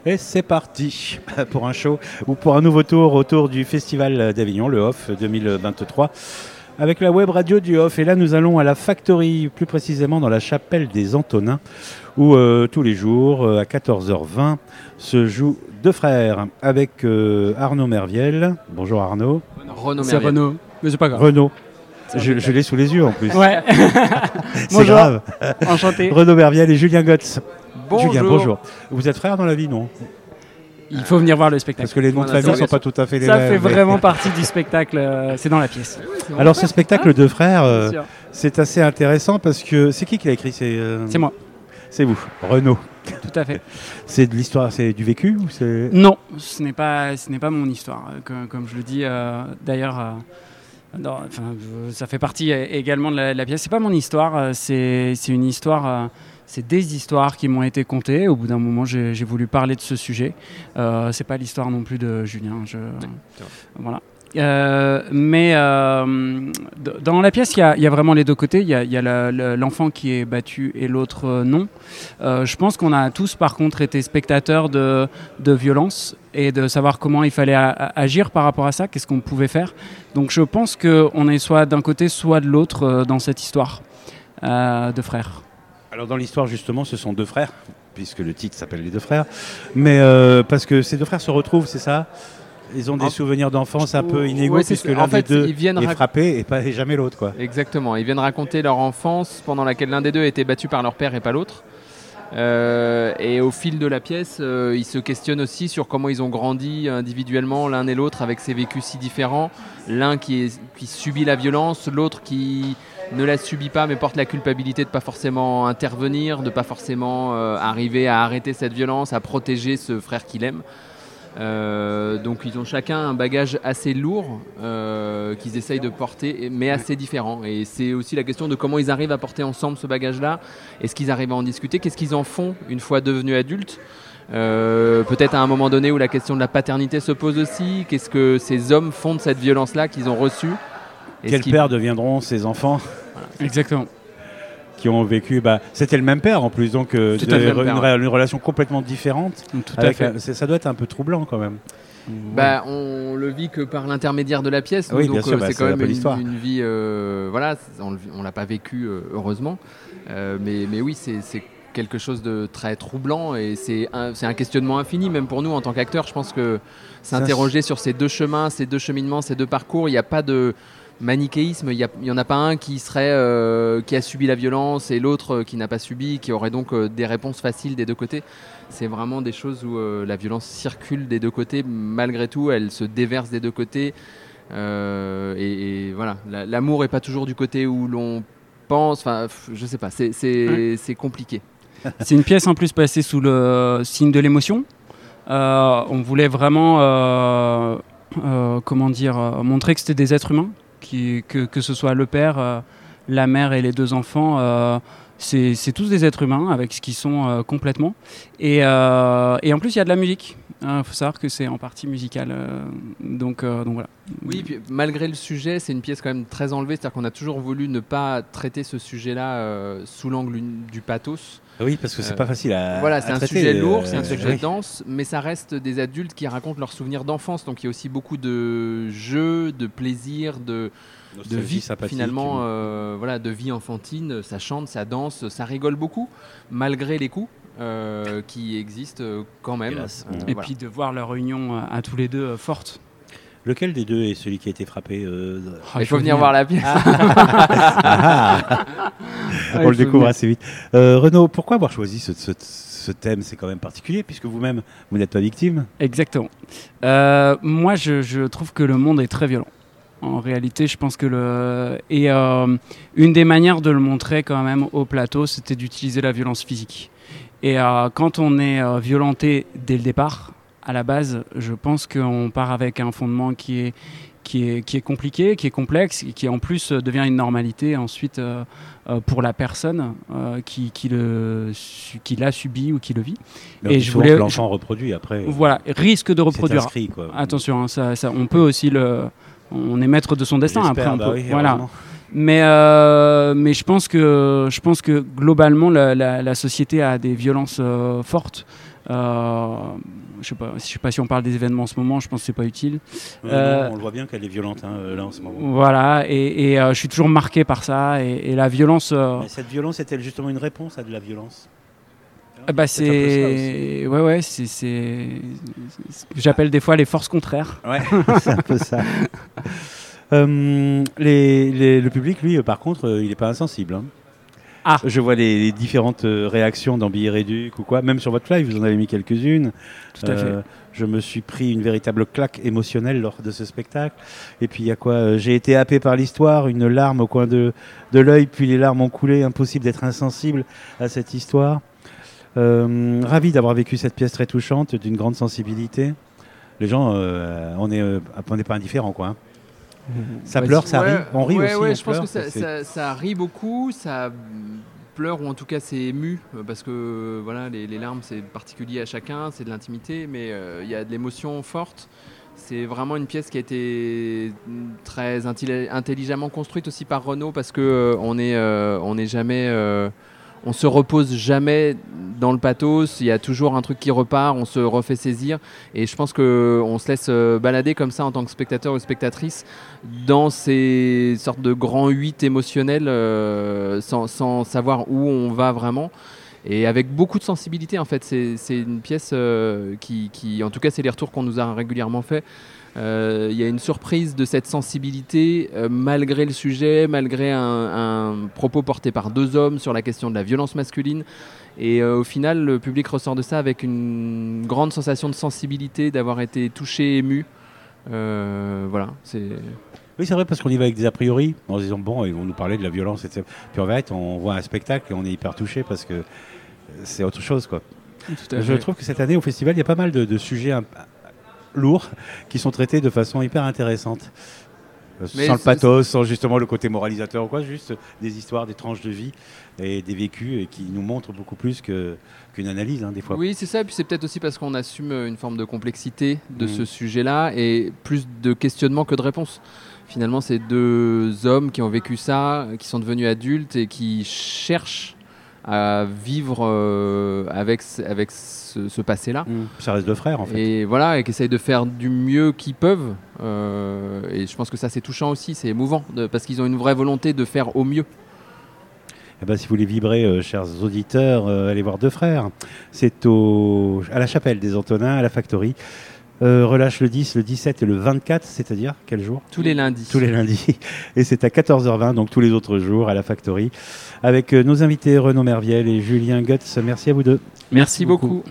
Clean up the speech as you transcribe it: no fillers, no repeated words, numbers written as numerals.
Et c'est parti pour un show ou pour un nouveau tour autour du Festival d'Avignon, le Off 2023, avec la web radio du Off. Et là, nous allons à la Factory, plus précisément dans la chapelle des Antonins, où tous les jours, à 14h20, se joue Deux Frères avec Arnaud Merviel. Bonjour Arnaud. C'est Renaud, mais c'est pas grave. Renaud. Je l'ai sous les yeux en plus. Ouais. C'est Bonjour. grave. Enchanté. Renaud Merviel et Julien Gotz. Bonjour. Julien, bonjour. Vous êtes frères dans la vie, non? Il faut venir voir le spectacle. Parce que les noms de famille ne sont pas tout à fait les Ça mêmes. fait vraiment partie du spectacle. C'est dans la pièce. Alors ce spectacle Deux Frères, Bien sûr. c'est assez intéressant parce que c'est qui l'a écrit? C'est moi, C'est vous, Renaud. tout à fait. C'est de l'histoire, c'est du vécu ou c'est... Non, ce n'est pas mon histoire. Comme je le dis, d'ailleurs, ça fait partie également de la pièce. C'est pas mon histoire. C'est une histoire. C'est des histoires qui m'ont été contées. Au bout d'un moment, j'ai voulu parler de ce sujet. C'est pas l'histoire non plus de Julien. Voilà. Mais dans la pièce, il y a vraiment les deux côtés. Il y a l'enfant qui est battu et l'autre non. Je pense qu'on a tous, par contre, été spectateurs de violence et de savoir comment il fallait agir par rapport à ça, qu'est-ce qu'on pouvait faire. Donc je pense qu'on est soit d'un côté, soit de l'autre dans cette histoire de frères. Alors dans l'histoire justement, ce sont deux frères, puisque le titre s'appelle Les Deux Frères, mais parce que ces deux frères se retrouvent, c'est ça? Ils ont des souvenirs d'enfance un peu inégaux, ouais, puisque en l'un fait, des deux ils viennent est frappé et jamais l'autre, quoi. Exactement, ils viennent raconter leur enfance pendant laquelle l'un des deux a été battu par leur père et pas l'autre. Et au fil de la pièce, ils se questionnent aussi sur comment ils ont grandi individuellement l'un et l'autre avec ces vécus si différents. L'un qui subit la violence, l'autre qui ne la subit pas mais porte la culpabilité de ne pas forcément intervenir, de ne pas forcément arriver à arrêter cette violence, à protéger ce frère qu'il aime. Donc ils ont chacun un bagage assez lourd qu'ils essayent de porter, mais assez différent. Et c'est aussi la question de comment ils arrivent à porter ensemble ce bagage-là. Est-ce qu'ils arrivent à en discuter? Qu'est-ce qu'ils en font une fois devenus adultes? Peut-être à un moment donné où la question de la paternité se pose aussi. Qu'est-ce que ces hommes font de cette violence-là qu'ils ont reçue? Quels pères deviendront ces enfants? Voilà. Exactement. Qui ont vécu, c'était le même père en plus, donc une relation complètement différente. Tout à fait. Ça doit être un peu troublant quand même. On le vit que par l'intermédiaire de la pièce, oui, donc c'est quand même une vie, on l'a pas vécu heureusement, mais oui, c'est quelque chose de très troublant et c'est un questionnement infini même pour nous en tant qu'acteurs. Je pense que s'interroger sur ces deux chemins, ces deux cheminements, ces deux parcours, il n'y a pas de manichéisme, il n'y en a pas un qui a subi la violence et l'autre qui n'a pas subi, qui aurait donc des réponses faciles des deux côtés. C'est vraiment des choses où la violence circule des deux côtés, malgré tout, elle se déverse des deux côtés. Et voilà, l'amour n'est pas toujours du côté où l'on pense, enfin, je sais pas, c'est compliqué. C'est une pièce en plus passée sous le signe de l'émotion. On voulait vraiment, montrer que c'était des êtres humains. Que ce soit le père, la mère et les deux enfants, c'est tous des êtres humains avec ce qu'ils sont complètement. Et en plus, il y a de la musique. Il faut savoir que c'est en partie musical. Donc voilà. Oui, puis, malgré le sujet, c'est une pièce quand même très enlevée. C'est-à-dire qu'on a toujours voulu ne pas traiter ce sujet-là sous l'angle du pathos. Oui, parce que c'est pas facile à Voilà, c'est à un traiter, sujet lourd, c'est un sujet oui. dense, mais ça reste des adultes qui racontent leurs souvenirs d'enfance. Donc il y a aussi beaucoup de jeux, de plaisir, de vie finalement, de vie enfantine. Ça chante, ça danse, ça rigole beaucoup, malgré les coups qui existent quand même. Et puis de voir leur union à tous les deux forte. Lequel des deux est celui qui a été frappé Il faut venir voir la pièce. On le découvre assez vite. Renaud, pourquoi avoir choisi ce thème? C'est quand même particulier, puisque vous-même, vous n'êtes pas victime. Exactement. Moi, je trouve que le monde est très violent. En réalité, je pense que une des manières de le montrer quand même au plateau, c'était d'utiliser la violence physique. Et quand on est violenté dès le départ, à la base, je pense qu'on part avec un fondement qui est compliqué, qui est complexe, et qui en plus devient une normalité ensuite pour la personne qui l'a subi ou qui le vit. Mais et je voulais l'enfant reproduit après. Voilà, risque de reproduire. Inscrit, quoi. Attention, ça, on peut aussi on est maître de son destin. Après, on peut. Oui, voilà. Mais je pense que globalement la société a des violences fortes Je sais pas si on parle des événements en ce moment, je pense que c'est pas utile. Non, on le voit bien qu'elle est violente là en ce moment. Voilà, et je suis toujours marqué par ça, et la violence... Mais cette violence est-elle justement une réponse à de la violence? c'est... Ouais, j'appelle des fois les forces contraires. Ouais, c'est un peu ça. Le public, lui, par contre, il n'est pas insensible. Hein. Ah. Je vois les différentes réactions dans Billet Réduc ou quoi. Même sur votre live, vous en avez mis quelques-unes. Tout à fait. Je me suis pris une véritable claque émotionnelle lors de ce spectacle. Et puis il y a quoi j'ai été happé par l'histoire, une larme au coin de l'œil, puis les larmes ont coulé. Impossible d'être insensible à cette histoire. Ravi d'avoir vécu cette pièce très touchante, d'une grande sensibilité. Les gens, on n'est pas indifférents, quoi. Hein. Ça pleure, ça rit. On rit aussi. Ouais, je pense que ça rit beaucoup, ça pleure, ou en tout cas c'est ému, parce que voilà, les larmes c'est particulier à chacun, c'est de l'intimité, mais il y a de l'émotion forte. C'est vraiment une pièce qui a été très intelligemment construite aussi par Renaud, parce que on est jamais... on se repose jamais dans le pathos, il y a toujours un truc qui repart, on se refait saisir, et je pense qu'on se laisse balader comme ça en tant que spectateur ou spectatrice dans ces sortes de grands 8 émotionnels sans savoir où on va vraiment, et avec beaucoup de sensibilité en fait. C'est une pièce qui, en tout cas c'est les retours qu'on nous a régulièrement fait. Il y a une surprise de cette sensibilité malgré le sujet, malgré un propos porté par 2 hommes sur la question de la violence masculine, et au final le public ressort de ça avec une grande sensation de sensibilité, d'avoir été touché, ému. Voilà, Oui, c'est vrai, parce qu'on y va avec des a priori, en se disant bon, ils vont nous parler de la violence, etc. Puis en vérité, on voit un spectacle et on est hyper touché parce que c'est autre chose, quoi. Je trouve que cette année au festival, il y a pas mal de sujets lourds qui sont traités de façon hyper intéressante. Sans le pathos, sans justement le côté moralisateur ou quoi, juste des histoires, des tranches de vie et des vécus, et qui nous montrent beaucoup plus qu'une analyse, hein, des fois. Oui, c'est ça, et puis c'est peut-être aussi parce qu'on assume une forme de complexité de ce sujet-là, et plus de questionnement que de réponses. Finalement, c'est 2 hommes qui ont vécu ça, qui sont devenus adultes et qui cherchent à vivre avec ce passé-là. Ça reste 2 frères, en fait. Et voilà, et qui essayent de faire du mieux qu'ils peuvent. Et je pense que ça, c'est touchant aussi, c'est émouvant, parce qu'ils ont une vraie volonté de faire au mieux. Eh ben, si vous voulez vibrer, chers auditeurs, allez voir 2 frères. C'est à la Chapelle des Antonins, à la Factory. Relâche le 10, le 17 et le 24, c'est-à-dire quel jour? Tous les lundis. Tous les lundis. Et c'est à 14h20, donc tous les autres jours à la Factory, avec nos invités Renaud Merviel et Julien Goetz. Merci à vous 2. Merci beaucoup.